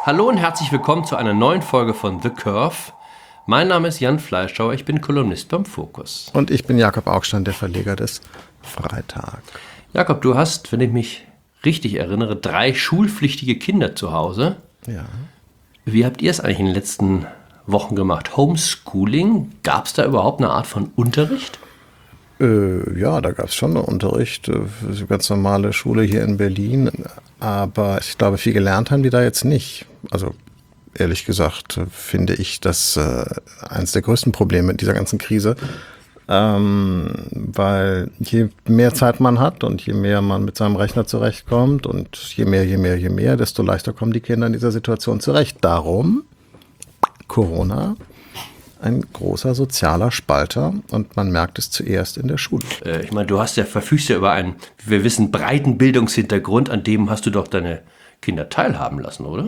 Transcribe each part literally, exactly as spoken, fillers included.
Hallo und herzlich willkommen zu einer neuen Folge von The Curve. Mein Name ist Jan Fleischhauer, ich bin Kolumnist beim Fokus. Und ich bin Jakob Augstein, der Verleger des Freitag. Jakob, du hast, wenn ich mich richtig erinnere, drei schulpflichtige Kinder zu Hause. Ja. Wie habt ihr es eigentlich in den letzten Wochen gemacht? Homeschooling? Gab es da überhaupt eine Art von Unterricht? Äh, ja, da gab es schon einen Unterricht, äh, eine ganz normale Schule hier in Berlin. Aber ich glaube, viel gelernt haben die da jetzt nicht. Also ehrlich gesagt äh, finde ich das äh, eines der größten Probleme dieser ganzen Krise. Ähm, weil je mehr Zeit man hat und je mehr man mit seinem Rechner zurechtkommt und je mehr, je mehr, je mehr, desto leichter kommen die Kinder in dieser Situation zurecht. Darum Corona, ein großer sozialer Spalter, und man merkt es zuerst in der Schule. Äh, ich meine, du hast ja, verfügst ja über einen, wie wir wissen, breiten Bildungshintergrund, an dem hast du doch deine Kinder teilhaben lassen, oder?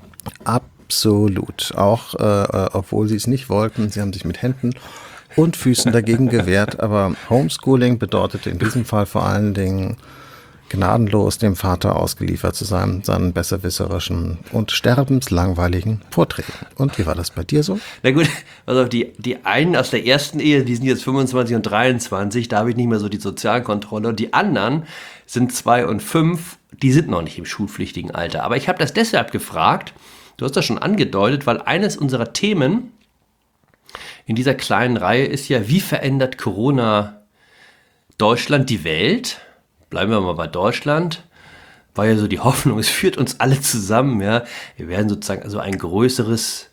Absolut. Auch, äh, obwohl sie es nicht wollten, sie haben sich mit Händen und Füßen dagegen gewehrt, aber Homeschooling bedeutete in diesem Fall vor allen Dingen gnadenlos dem Vater ausgeliefert zu sein, seinen besserwisserischen und sterbenslangweiligen Vorträgen. Und wie war das bei dir so? Na gut, also die, die einen aus der ersten Ehe, die sind jetzt fünfundzwanzig und dreiundzwanzig, da habe ich nicht mehr so die Sozialkontrolle. Und die anderen sind zwei und fünf, die sind noch nicht im schulpflichtigen Alter. Aber ich habe das deshalb gefragt, du hast das schon angedeutet, weil eines unserer Themen in dieser kleinen Reihe ist ja, wie verändert Corona Deutschland, die Welt? Bleiben wir mal bei Deutschland. War ja so die Hoffnung, es führt uns alle zusammen. Ja. Wir werden sozusagen also ein größeres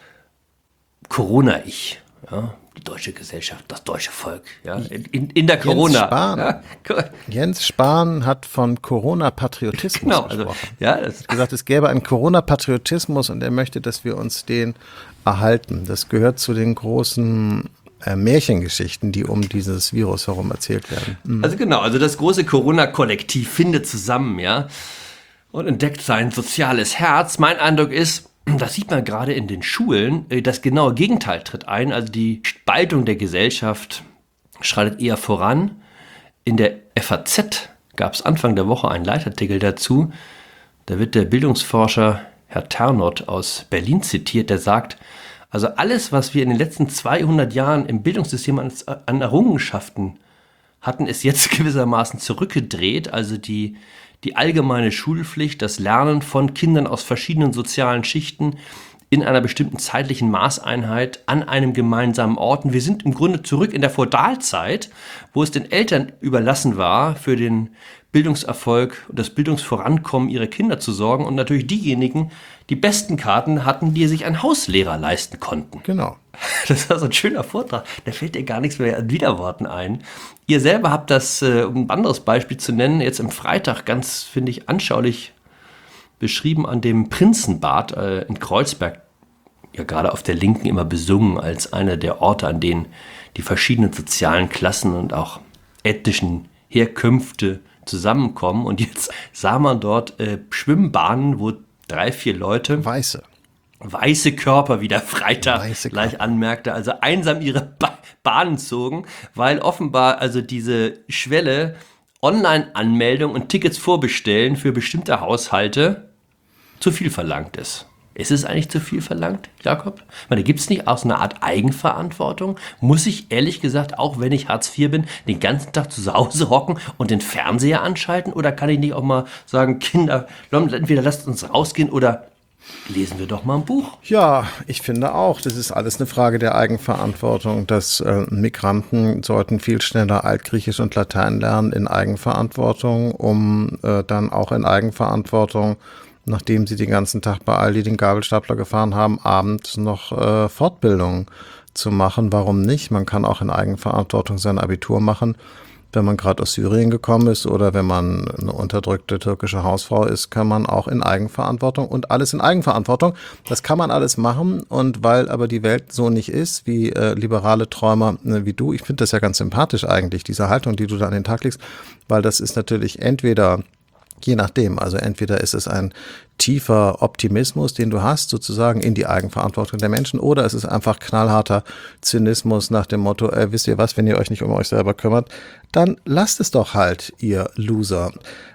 Corona-Ich. Ja. Die deutsche Gesellschaft, das deutsche Volk. Ja. In, in der Jens Corona. Spahn. Ja. Jens Spahn hat von Corona-Patriotismus Genau, gesprochen. also, ja, das Er hat gesagt, es gäbe einen Corona-Patriotismus und er möchte, dass wir uns den erhalten. Das gehört zu den großen äh, Märchengeschichten, die um dieses Virus herum erzählt werden. Mhm. Also genau, also das große Corona-Kollektiv findet zusammen, ja, und entdeckt sein soziales Herz. Mein Eindruck ist, das sieht man gerade in den Schulen, das genaue Gegenteil tritt ein. Also die Spaltung der Gesellschaft schreitet eher voran. In der F A Z gab es Anfang der Woche einen Leitartikel dazu. Da wird der Bildungsforscher Herr Ternot aus Berlin zitiert, der sagt, also alles, was wir in den letzten zweihundert Jahren im Bildungssystem an, an Errungenschaften hatten, ist jetzt gewissermaßen zurückgedreht. Also die, die allgemeine Schulpflicht, das Lernen von Kindern aus verschiedenen sozialen Schichten in einer bestimmten zeitlichen Maßeinheit an einem gemeinsamen Ort. Und wir sind im Grunde zurück in der Feudalzeit, wo es den Eltern überlassen war, für den Bildungserfolg und das Bildungsvorankommen ihrer Kinder zu sorgen und natürlich diejenigen, die besten Karten hatten, die sich einen Hauslehrer leisten konnten. Genau. Das war so ein schöner Vortrag. Da fällt dir gar nichts mehr an Widerworten ein. Ihr selber habt das, um ein anderes Beispiel zu nennen, jetzt im Freitag ganz, finde ich, anschaulich beschrieben an dem Prinzenbad äh, in Kreuzberg, ja gerade auf der Linken immer besungen als einer der Orte, an denen die verschiedenen sozialen Klassen und auch ethnischen Herkünfte zusammenkommen. Und jetzt sah man dort äh, Schwimmbahnen, wo drei, vier Leute, Weiße. weiße Körper, wie der Freitag Weiße gleich Körper. anmerkte, also einsam ihre ba- Bahnen zogen, weil offenbar also diese Schwelle Online-Anmeldung und Tickets vorbestellen für bestimmte Haushalte zu viel verlangt ist. Ist es eigentlich zu viel verlangt, Jakob? Ich meine, gibt es nicht auch so eine Art Eigenverantwortung? Muss ich ehrlich gesagt, auch wenn ich Hartz vier bin, den ganzen Tag zu Hause hocken und den Fernseher anschalten? Oder kann ich nicht auch mal sagen, Kinder, entweder lasst uns rausgehen oder lesen wir doch mal ein Buch? Ja, ich finde auch, das ist alles eine Frage der Eigenverantwortung, dass äh, Migranten sollten viel schneller Altgriechisch und Latein lernen in Eigenverantwortung, um äh, dann auch in Eigenverantwortung, nachdem sie den ganzen Tag bei Aldi den Gabelstapler gefahren haben, abends noch äh, Fortbildung zu machen. Warum nicht? Man kann auch in Eigenverantwortung sein Abitur machen, wenn man gerade aus Syrien gekommen ist oder wenn man eine unterdrückte türkische Hausfrau ist, kann man auch in Eigenverantwortung und alles in Eigenverantwortung. Das kann man alles machen, und weil aber die Welt so nicht ist, wie äh, liberale Träumer äh, wie du, ich finde das ja ganz sympathisch eigentlich, diese Haltung, die du da an den Tag legst, weil das ist natürlich entweder Je nachdem, also entweder ist es ein tiefer Optimismus, den du hast, sozusagen in die Eigenverantwortung der Menschen, oder es ist einfach knallharter Zynismus nach dem Motto, äh, wisst ihr was, wenn ihr euch nicht um euch selber kümmert, dann lasst es doch halt, ihr Loser.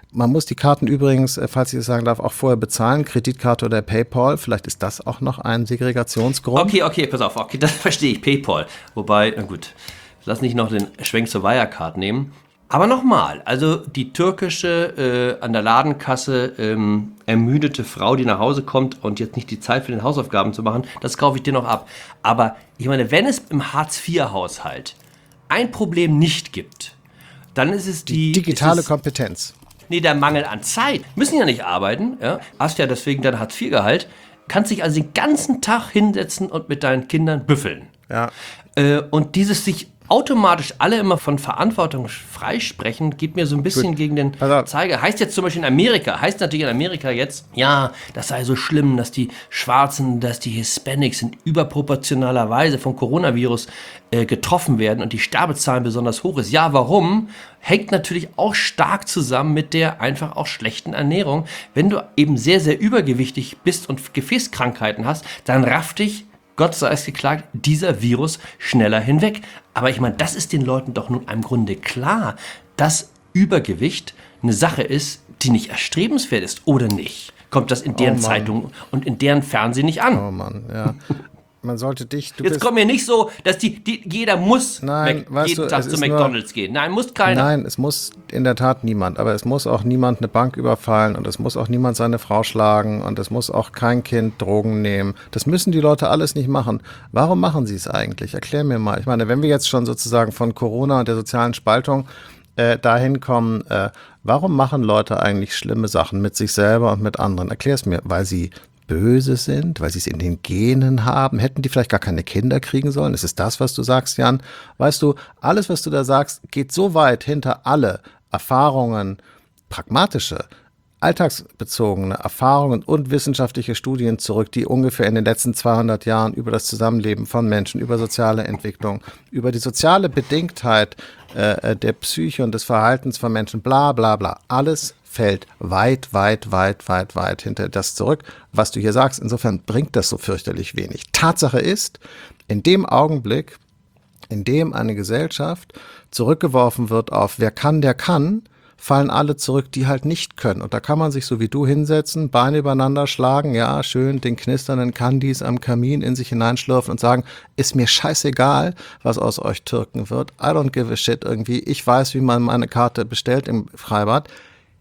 Man muss die Karten übrigens, falls ich es sagen darf, auch vorher bezahlen, Kreditkarte oder PayPal. Vielleicht ist das auch noch ein Segregationsgrund. Okay, okay, pass auf, okay, das verstehe ich, PayPal. Wobei, na gut, lass nicht noch den Schwenk zur Wirecard nehmen. Aber nochmal, also die türkische, äh, an der Ladenkasse ähm, ermüdete Frau, die nach Hause kommt und jetzt nicht die Zeit für den Hausaufgaben zu machen, das kaufe ich dir noch ab. Aber ich meine, wenn es im Hartz vier Haushalt ein Problem nicht gibt, dann ist es die... Die digitale es, Kompetenz. Nee, der Mangel an Zeit. Müssen ja nicht arbeiten, ja? Hast ja deswegen dein Hartz vier Gehalt, kannst dich also den ganzen Tag hinsetzen und mit deinen Kindern büffeln. Ja. Äh, und dieses sich automatisch alle immer von Verantwortung freisprechen, geht mir so ein bisschen Gut. gegen den also, Zeiger. Heißt jetzt zum Beispiel in Amerika, heißt natürlich in Amerika jetzt, ja, das sei so schlimm, dass die Schwarzen, dass die Hispanics in überproportionaler Weise vom Coronavirus äh, getroffen werden und die Sterbezahlen besonders hoch ist. Ja, warum? Hängt natürlich auch stark zusammen mit der einfach auch schlechten Ernährung. Wenn du eben sehr, sehr übergewichtig bist und Gefäßkrankheiten hast, dann raff dich, Gott sei es geklagt, dieser Virus schneller hinweg. Aber ich meine, das ist den Leuten doch nun im Grunde klar, dass Übergewicht eine Sache ist, die nicht erstrebenswert ist, oder nicht? Kommt das in deren oh Zeitung und in deren Fernsehen nicht an? Oh Mann, ja. Man sollte dich... Du Jetzt kommt mir nicht so, dass die, die jeder muss Nein, Mac, jeden du, Tag zu McDonald's nur, gehen. Nein, muss keiner. Nein, es muss in der Tat niemand. Aber es muss auch niemand eine Bank überfallen und es muss auch niemand seine Frau schlagen und es muss auch kein Kind Drogen nehmen. Das müssen die Leute alles nicht machen. Warum machen sie es eigentlich? Erklär mir mal. Ich meine, wenn wir jetzt schon sozusagen von Corona und der sozialen Spaltung äh, dahin kommen, äh, warum machen Leute eigentlich schlimme Sachen mit sich selber und mit anderen? Erklär es mir. Weil sie böse sind, weil sie es in den Genen haben? Hätten die vielleicht gar keine Kinder kriegen sollen? Ist es das, was du sagst, Jan? Weißt du, alles, was du da sagst, geht so weit hinter alle Erfahrungen, pragmatische, alltagsbezogene Erfahrungen und wissenschaftliche Studien zurück, die ungefähr in den letzten zweihundert Jahren über das Zusammenleben von Menschen, über soziale Entwicklung, über die soziale Bedingtheit äh, der Psyche und des Verhaltens von Menschen, bla bla bla, alles fällt weit, weit, weit, weit, weit hinter das zurück, was du hier sagst. Insofern bringt das so fürchterlich wenig. Tatsache ist, in dem Augenblick, in dem eine Gesellschaft zurückgeworfen wird auf wer kann, der kann, fallen alle zurück, die halt nicht können. Und da kann man sich so wie du hinsetzen, Beine übereinander schlagen, ja, schön den knisternden Kandis am Kamin in sich hineinschlürfen und sagen, ist mir scheißegal, was aus euch Türken wird. I don't give a shit irgendwie. Ich weiß, wie man meine Karte bestellt im Freibad.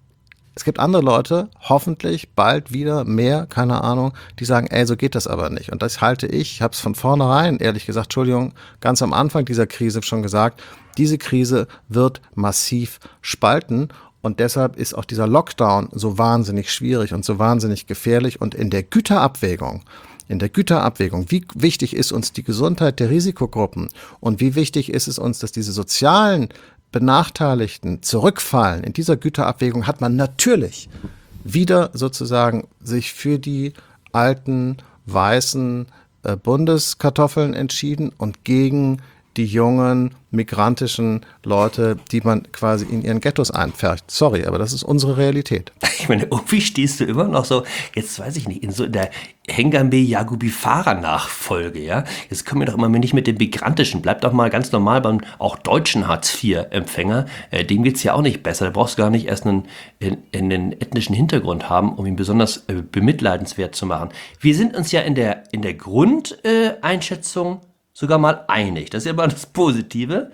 Es gibt andere Leute, hoffentlich bald wieder mehr, keine Ahnung, die sagen, ey, so geht das aber nicht. Und das halte ich, ich habe es von vornherein, ehrlich gesagt, Entschuldigung, ganz am Anfang dieser Krise schon gesagt, diese Krise wird massiv spalten und deshalb ist auch dieser Lockdown so wahnsinnig schwierig und so wahnsinnig gefährlich. Und in der Güterabwägung, in der Güterabwägung, wie wichtig ist uns die Gesundheit der Risikogruppen und wie wichtig ist es uns, dass diese sozialen Benachteiligten zurückfallen. In dieser Güterabwägung hat man natürlich wieder sozusagen sich für die alten, weißen äh, Bundeskartoffeln entschieden und gegen die jungen, migrantischen Leute, die man quasi in ihren Ghettos einpfercht. Sorry, aber das ist unsere Realität. Ich meine, irgendwie stehst du immer noch so, jetzt weiß ich nicht, in so der Hengame Yagubi Farah Nachfolge, ja? Jetzt kommen wir doch immer nicht mit dem Migrantischen. Bleib doch mal ganz normal beim auch deutschen Hartz vier Empfänger. Äh, dem geht's ja auch nicht besser. Da brauchst du gar nicht erst einen, einen ethnischen Hintergrund haben, um ihn besonders äh, bemitleidenswert zu machen. Wir sind uns ja in der, in der Grundeinschätzung äh, sogar mal einig. Das ist ja immer das Positive,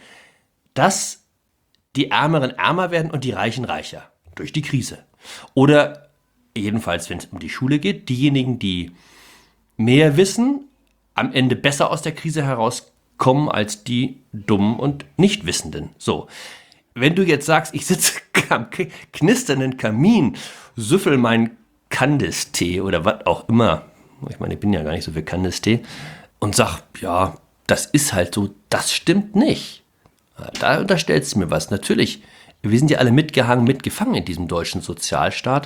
dass die Ärmeren ärmer werden und die Reichen reicher. Durch die Krise. Oder jedenfalls, wenn es um die Schule geht, diejenigen, die mehr wissen, am Ende besser aus der Krise herauskommen als die Dummen und Nichtwissenden. So, wenn du jetzt sagst, ich sitze am knisternden Kamin, süffel meinen Kandis-Tee oder was auch immer, ich meine, ich bin ja gar nicht so für Kandis-Tee, und sag, ja, das ist halt so, das stimmt nicht. Da unterstellst du mir was. Natürlich, wir sind ja alle mitgehangen, mitgefangen in diesem deutschen Sozialstaat.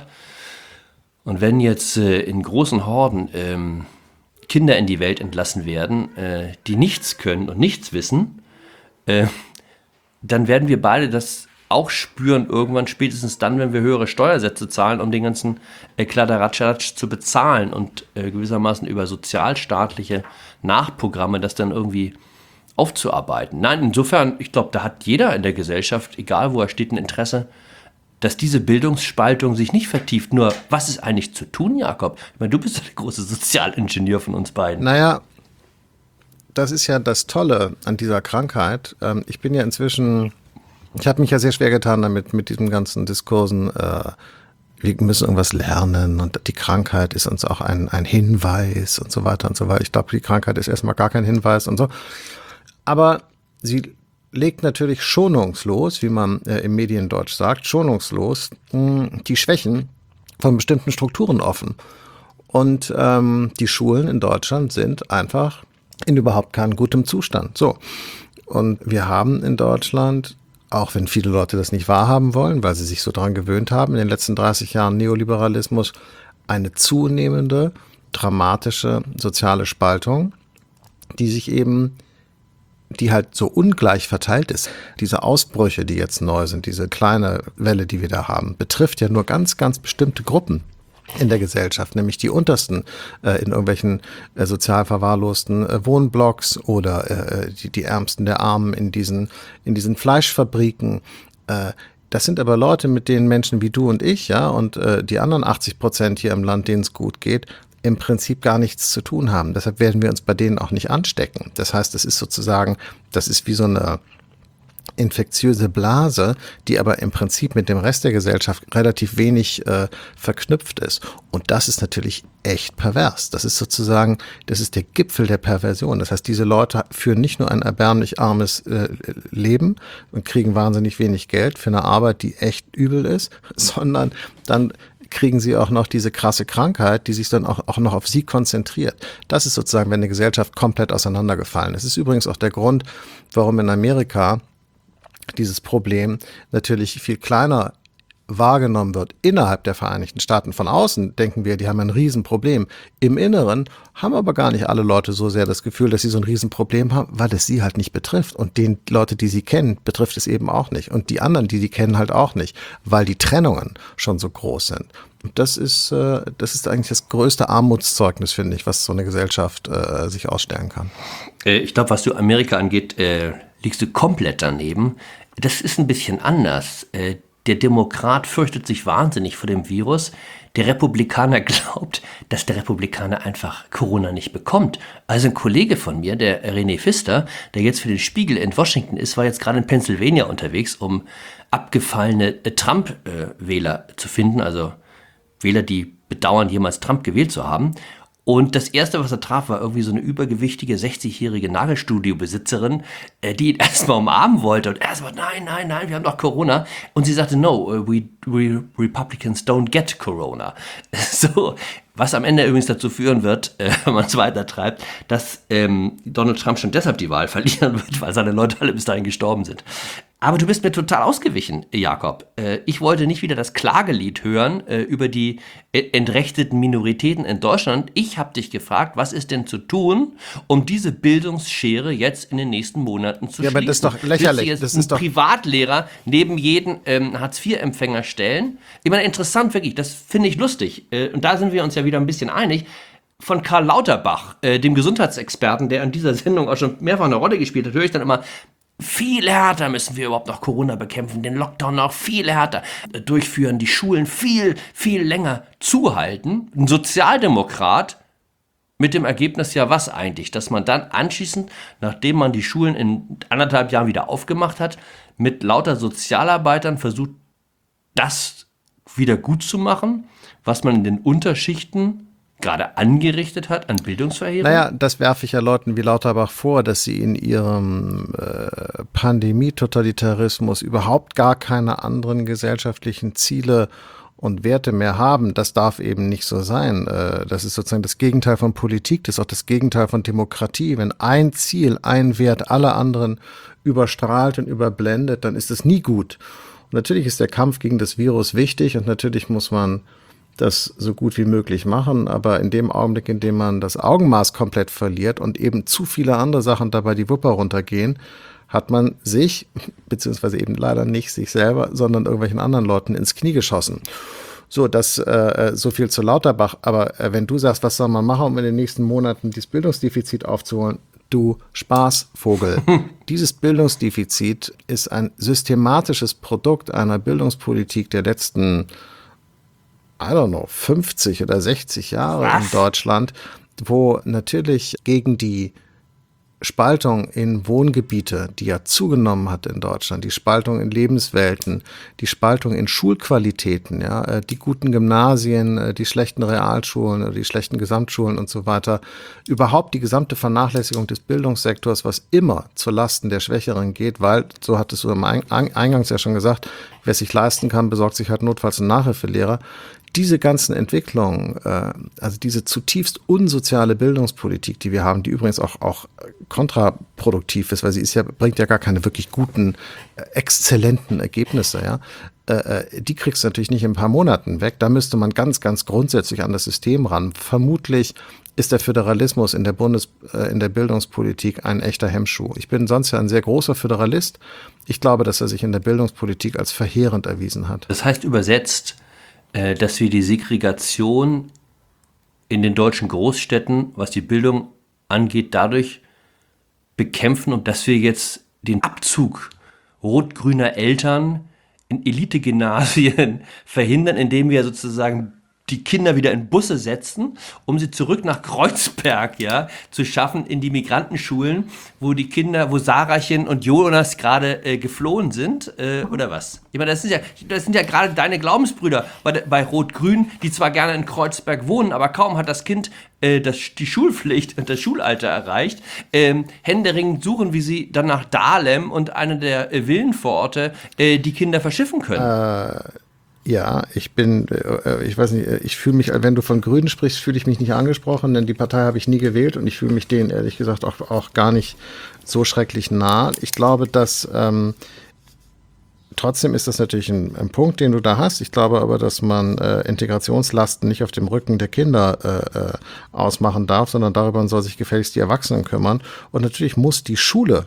Und wenn jetzt äh, in großen Horden ähm, Kinder in die Welt entlassen werden, äh, die nichts können und nichts wissen, äh, dann werden wir beide das auch spüren, irgendwann spätestens dann, wenn wir höhere Steuersätze zahlen, um den ganzen äh, Kladderadatsch zu bezahlen und äh, gewissermaßen über sozialstaatliche Nachprogramme das dann irgendwie aufzuarbeiten. Nein, insofern, ich glaube, da hat jeder in der Gesellschaft, egal wo er steht, ein Interesse, dass diese Bildungsspaltung sich nicht vertieft. Nur, was ist eigentlich zu tun, Jakob? Ich meine, du bist der große Sozialingenieur von uns beiden. Naja, das ist ja das Tolle an dieser Krankheit. Ich bin ja inzwischen, ich habe mich ja sehr schwer getan damit, mit diesen ganzen Diskursen, äh, wir müssen irgendwas lernen und die Krankheit ist uns auch ein, ein Hinweis und so weiter und so weiter. Ich glaube, die Krankheit ist erstmal gar kein Hinweis und so. Aber sie legt natürlich schonungslos, wie man äh, im Mediendeutsch sagt, schonungslos mh, die Schwächen von bestimmten Strukturen offen. Und ähm, die Schulen in Deutschland sind einfach in überhaupt keinem gutem Zustand. So. Und wir haben in Deutschland, auch wenn viele Leute das nicht wahrhaben wollen, weil sie sich so daran gewöhnt haben, in den letzten dreißig Jahren Neoliberalismus, eine zunehmende, dramatische soziale Spaltung, die sich eben, die halt so ungleich verteilt ist. Diese Ausbrüche, die jetzt neu sind, diese kleine Welle, die wir da haben, betrifft ja nur ganz, ganz bestimmte Gruppen in der Gesellschaft, nämlich die untersten äh, in irgendwelchen äh, sozial verwahrlosten äh, Wohnblocks oder äh, die, die Ärmsten der Armen in diesen, in diesen Fleischfabriken. Äh, das sind aber Leute, mit denen Menschen wie du und ich, ja, und äh, die anderen achtzig Prozent hier im Land, denen es gut geht, im Prinzip gar nichts zu tun haben. Deshalb werden wir uns bei denen auch nicht anstecken. Das heißt, es ist sozusagen, das ist wie so eine infektiöse Blase, die aber im Prinzip mit dem Rest der Gesellschaft relativ wenig äh, verknüpft ist. Und das ist natürlich echt pervers. Das ist sozusagen, das ist der Gipfel der Perversion. Das heißt, diese Leute führen nicht nur ein erbärmlich armes äh, Leben und kriegen wahnsinnig wenig Geld für eine Arbeit, die echt übel ist, sondern dann kriegen sie auch noch diese krasse Krankheit, die sich dann auch, auch noch auf sie konzentriert. Das ist sozusagen, wenn eine Gesellschaft komplett auseinandergefallen ist. Das ist übrigens auch der Grund, warum in Amerika dieses Problem natürlich viel kleiner wahrgenommen wird innerhalb der Vereinigten Staaten. Von außen denken wir, die haben ein Riesenproblem. Im Inneren haben aber gar nicht alle Leute so sehr das Gefühl, dass sie so ein Riesenproblem haben, weil es sie halt nicht betrifft. Und den Leute, die sie kennen, betrifft es eben auch nicht. Und die anderen, die sie kennen, halt auch nicht, weil die Trennungen schon so groß sind. Und das ist, äh, das ist eigentlich das größte Armutszeugnis, finde ich, was so eine Gesellschaft äh, sich ausstellen kann. Äh, ich glaube, was du Amerika angeht, äh, liegst du komplett daneben. Das ist ein bisschen anders. Äh, Der Demokrat fürchtet sich wahnsinnig vor dem Virus. Der Republikaner glaubt, dass der Republikaner einfach Corona nicht bekommt. Also ein Kollege von mir, der René Pfister, der jetzt für den Spiegel in Washington ist, war jetzt gerade in Pennsylvania unterwegs, um abgefallene Trump-Wähler zu finden. Also Wähler, die bedauern, jemals Trump gewählt zu haben. Und das Erste, was er traf, war irgendwie so eine übergewichtige, sechzigjährige Nagelstudio-Besitzerin, äh, die ihn erstmal umarmen wollte. Und er so, nein, nein, nein, wir haben doch Corona. Und sie sagte, no, we, we Republicans don't get Corona. So, was am Ende übrigens dazu führen wird, äh, wenn man es weiter treibt, dass ähm, Donald Trump schon deshalb die Wahl verlieren wird, weil seine Leute alle bis dahin gestorben sind. Aber du bist mir total ausgewichen, Jakob. Äh, ich wollte nicht wieder das Klagelied hören äh, über die äh, entrechteten Minoritäten in Deutschland. Ich habe dich gefragt, was ist denn zu tun, um diese Bildungsschere jetzt in den nächsten Monaten zu ja, schließen? Aber das ist doch lächerlich. Jetzt das einen ist doch Privatlehrer neben jeden ähm, Hartz vier Empfänger stellen? Ich meine, interessant wirklich, das finde ich lustig. Äh, und da sind wir uns ja wieder ein bisschen einig. Von Karl Lauterbach, äh, dem Gesundheitsexperten, der an dieser Sendung auch schon mehrfach eine Rolle gespielt hat, höre ich dann immer, viel härter müssen wir überhaupt noch Corona bekämpfen, den Lockdown noch viel härter durchführen, die Schulen viel, viel länger zuhalten. Ein Sozialdemokrat mit dem Ergebnis ja was eigentlich, dass man dann anschließend, nachdem man die Schulen in anderthalb Jahren wieder aufgemacht hat, mit lauter Sozialarbeitern versucht, das wieder gut zu machen, was man in den Unterschichten gerade angerichtet hat an Bildungsverheerung? Naja, das werfe ich ja Leuten wie Lauterbach vor, dass sie in ihrem äh, Pandemie-Totalitarismus überhaupt gar keine anderen gesellschaftlichen Ziele und Werte mehr haben. Das darf eben nicht so sein. Äh, das ist sozusagen das Gegenteil von Politik, das ist auch das Gegenteil von Demokratie. Wenn ein Ziel, ein Wert alle anderen überstrahlt und überblendet, dann ist es nie gut. Und natürlich ist der Kampf gegen das Virus wichtig und natürlich muss man das so gut wie möglich machen, aber in dem Augenblick, in dem man das Augenmaß komplett verliert und eben zu viele andere Sachen dabei die Wupper runtergehen, hat man sich, beziehungsweise eben leider nicht sich selber, sondern irgendwelchen anderen Leuten ins Knie geschossen. So, das äh, so viel zu Lauterbach, aber äh, wenn du sagst, was soll man machen, um in den nächsten Monaten dieses Bildungsdefizit aufzuholen, du Spaßvogel. Dieses Bildungsdefizit ist ein systematisches Produkt einer Bildungspolitik der letzten, I don't know, fünfzig oder sechzig Jahre Was? in Deutschland, wo natürlich gegen die Spaltung in Wohngebiete, die ja zugenommen hat in Deutschland, die Spaltung in Lebenswelten, die Spaltung in Schulqualitäten, ja, die guten Gymnasien, die schlechten Realschulen, die schlechten Gesamtschulen und so weiter, überhaupt die gesamte Vernachlässigung des Bildungssektors, was immer zu Lasten der Schwächeren geht, weil, so hattest du im Eingangs ja schon gesagt, wer sich leisten kann, besorgt sich halt notfalls einen Nachhilfelehrer. Diese ganzen Entwicklungen, äh, also diese zutiefst unsoziale Bildungspolitik, die wir haben, die übrigens auch, auch kontraproduktiv ist, weil sie ist ja, bringt ja gar keine wirklich guten, äh, exzellenten Ergebnisse, ja, äh, die kriegst du natürlich nicht in ein paar Monaten weg. Da müsste man ganz, ganz grundsätzlich an das System ran. Vermutlich ist der Föderalismus in der Bundes-, äh, in der Bildungspolitik ein echter Hemmschuh. Ich bin sonst ja ein sehr großer Föderalist. Ich glaube, dass er sich in der Bildungspolitik als verheerend erwiesen hat. Das heißt übersetzt, dass wir die Segregation in den deutschen Großstädten, was die Bildung angeht, dadurch bekämpfen und dass wir jetzt den Abzug rot-grüner Eltern in Elite-Gymnasien verhindern, indem wir sozusagen die Kinder wieder in Busse setzen, um sie zurück nach Kreuzberg, ja, zu schaffen in die Migrantenschulen, wo die Kinder, wo Sarachen und Jonas gerade äh, geflohen sind, äh, oder was? Ich meine, das sind ja, das sind ja gerade deine Glaubensbrüder bei, bei Rot-Grün, die zwar gerne in Kreuzberg wohnen, aber kaum hat das Kind äh, das, die Schulpflicht und das Schulalter erreicht, ähm, händeringend suchen, wie sie dann nach Dahlem und einer der äh, Villenvororte äh, die Kinder verschiffen können. Äh Ja, ich bin, ich weiß nicht, ich fühle mich, wenn du von Grünen sprichst, fühle ich mich nicht angesprochen, denn die Partei habe ich nie gewählt und ich fühle mich denen ehrlich gesagt auch, auch gar nicht so schrecklich nah. Ich glaube, dass ähm, trotzdem ist das natürlich ein, ein Punkt, den du da hast. Ich glaube aber, dass man äh, Integrationslasten nicht auf dem Rücken der Kinder äh, ausmachen darf, sondern darüber soll sich gefälligst die Erwachsenen kümmern. Und natürlich muss die Schule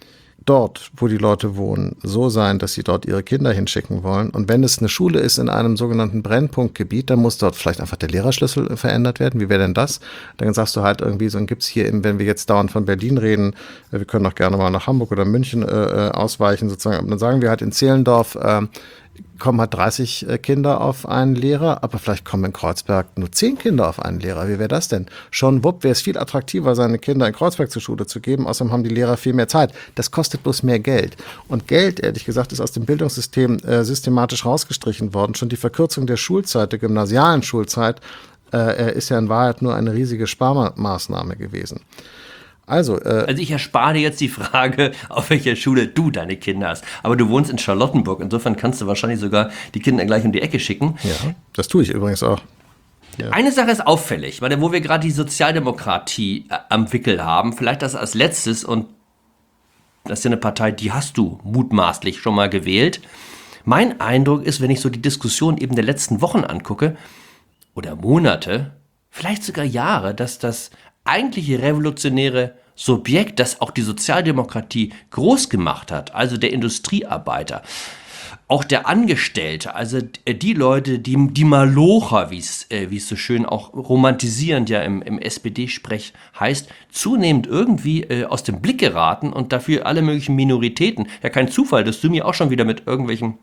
dort, wo die Leute wohnen, so sein, dass sie dort ihre Kinder hinschicken wollen. Und wenn es eine Schule ist in einem sogenannten Brennpunktgebiet, dann muss dort vielleicht einfach der Lehrerschlüssel verändert werden. Wie wäre denn das? Dann sagst du halt irgendwie, so dann gibt's hier, eben, wenn wir jetzt dauernd von Berlin reden, wir können auch gerne mal nach Hamburg oder München äh, ausweichen, sozusagen. Dann sagen wir halt in Zehlendorf, äh, kommen halt dreißig Kinder auf einen Lehrer, aber vielleicht kommen in Kreuzberg nur zehn Kinder auf einen Lehrer. Wie wäre das denn? Schon wupp, wäre es viel attraktiver, seine Kinder in Kreuzberg zur Schule zu geben. Außerdem haben die Lehrer viel mehr Zeit. Das kostet bloß mehr Geld. Und Geld, ehrlich gesagt, ist aus dem Bildungssystem äh, systematisch rausgestrichen worden. Schon die Verkürzung der Schulzeit, der gymnasialen Schulzeit, äh, ist ja in Wahrheit nur eine riesige Sparmaßnahme gewesen. Also, äh, also ich erspare dir jetzt die Frage, auf welcher Schule du deine Kinder hast. Aber du wohnst in Charlottenburg, insofern kannst du wahrscheinlich sogar die Kinder gleich um die Ecke schicken. Ja, das tue ich übrigens auch. Ja. Eine Sache ist auffällig, weil wo wir gerade die Sozialdemokratie äh, am Wickel haben, vielleicht das als letztes, und das ist ja eine Partei, die hast du mutmaßlich schon mal gewählt. Mein Eindruck ist, wenn ich so die Diskussion eben der letzten Wochen angucke, oder Monate, vielleicht sogar Jahre, dass das eigentliche revolutionäre Subjekt, das auch die Sozialdemokratie groß gemacht hat, also der Industriearbeiter, auch der Angestellte, also die Leute, die, die Malocher, wie es äh, wie es so schön auch romantisierend ja im, im S P D-Sprech heißt, zunehmend irgendwie äh, aus dem Blick geraten und dafür alle möglichen Minoritäten. Ja, kein Zufall, dass du mir auch schon wieder mit irgendwelchen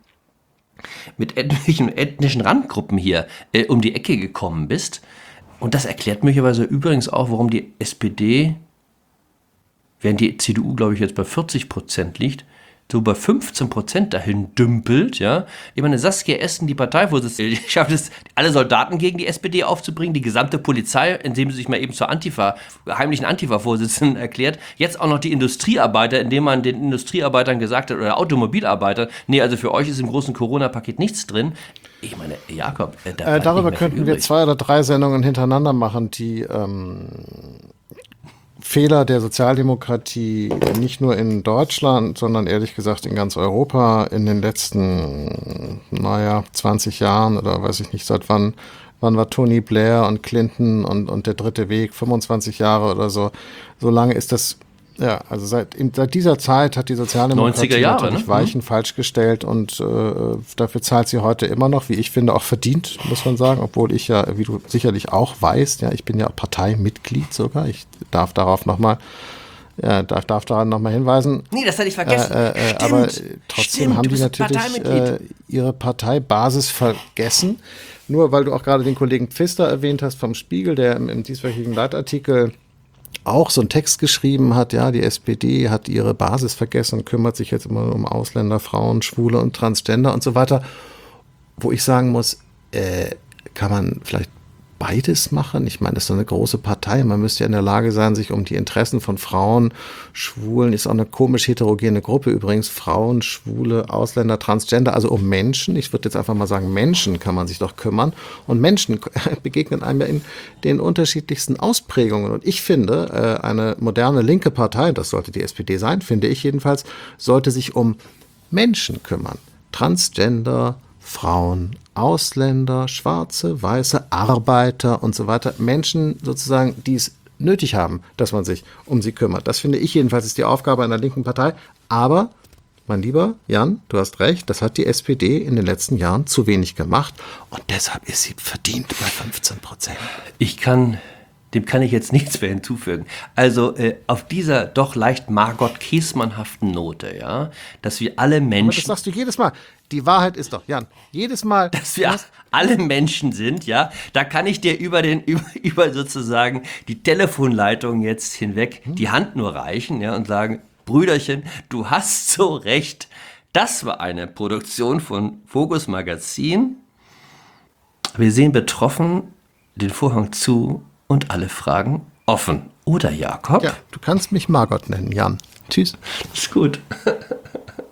mit ethnischen, ethnischen Randgruppen hier äh, um die Ecke gekommen bist. Und das erklärt möglicherweise übrigens auch, warum die S P D, während die C D U, glaube ich, jetzt bei vierzig Prozent liegt, so bei fünfzehn Prozent dahin dümpelt, ja. Ich meine, Saskia Esken, die Parteivorsitzende, schafft es, alle Soldaten gegen die S P D aufzubringen, die gesamte Polizei, indem sie sich mal eben zur Antifa, heimlichen Antifa-Vorsitzenden erklärt. Jetzt auch noch die Industriearbeiter, indem man den Industriearbeitern gesagt hat, oder Automobilarbeiter, nee, also für euch ist im großen Corona-Paket nichts drin. Ich meine, Jakob, äh, da äh, darüber könnten wir zwei oder drei Sendungen hintereinander machen, die ähm, Fehler der Sozialdemokratie nicht nur in Deutschland, sondern ehrlich gesagt in ganz Europa in den letzten, naja, zwanzig Jahren oder weiß ich nicht seit wann, wann war Tony Blair und Clinton und, und der dritte Weg, fünfundzwanzig Jahre oder so. So lange ist das. Ja, also seit, in, seit dieser Zeit hat die Sozialdemokratie neunziger Jahre, natürlich ne? Weichen mhm. falsch gestellt und äh, dafür zahlt sie heute immer noch, wie ich finde, auch verdient, muss man sagen, obwohl ich ja, wie du sicherlich auch weißt, ja, ich bin ja Parteimitglied sogar, ich darf darauf nochmal Ja, darf, darf daran nochmal hinweisen. Nee, das hatte ich vergessen. Äh, äh, stimmt, aber trotzdem stimmt, haben du die bist natürlich äh, ihre Parteibasis vergessen. Nur weil du auch gerade den Kollegen Pfister erwähnt hast vom Spiegel, der im, im dieswöchigen Leitartikel auch so einen Text geschrieben hat, ja, die S P D hat ihre Basis vergessen und kümmert sich jetzt immer um Ausländer, Frauen, Schwule und Transgender und so weiter. Wo ich sagen muss, äh, kann man vielleicht beides machen? Ich meine, das ist so eine große Partei. Man müsste ja in der Lage sein, sich um die Interessen von Frauen, Schwulen, ist auch eine komisch heterogene Gruppe übrigens, Frauen, Schwule, Ausländer, Transgender, also um Menschen. Ich würde jetzt einfach mal sagen, Menschen kann man sich doch kümmern. Und Menschen begegnen einem ja in den unterschiedlichsten Ausprägungen. Und ich finde, eine moderne linke Partei, das sollte die S P D sein, finde ich jedenfalls, sollte sich um Menschen kümmern. Transgender, Frauen, Ausländer, Schwarze, Weiße, Arbeiter und so weiter. Menschen sozusagen, die es nötig haben, dass man sich um sie kümmert. Das finde ich jedenfalls ist die Aufgabe einer linken Partei. Aber, mein lieber Jan, du hast recht, das hat die S P D in den letzten Jahren zu wenig gemacht. Und deshalb ist sie verdient bei fünfzehn Prozent. Ich kann, dem kann ich jetzt nichts mehr hinzufügen. Also äh, auf dieser doch leicht Margot-Käßmann-haften Note, ja, dass wir alle Menschen... Aber das sagst du jedes Mal. Die Wahrheit ist doch, Jan, jedes Mal... Dass wir alle Menschen sind, ja, da kann ich dir über den über, über sozusagen die Telefonleitung jetzt hinweg hm. die Hand nur reichen, ja, und sagen, Brüderchen, du hast so recht. Das war eine Produktion von Focus Magazin. Wir sehen betroffen den Vorhang zu und alle Fragen offen. Oder, Jakob? Ja, du kannst mich Margot nennen, Jan. Tschüss. Ist gut.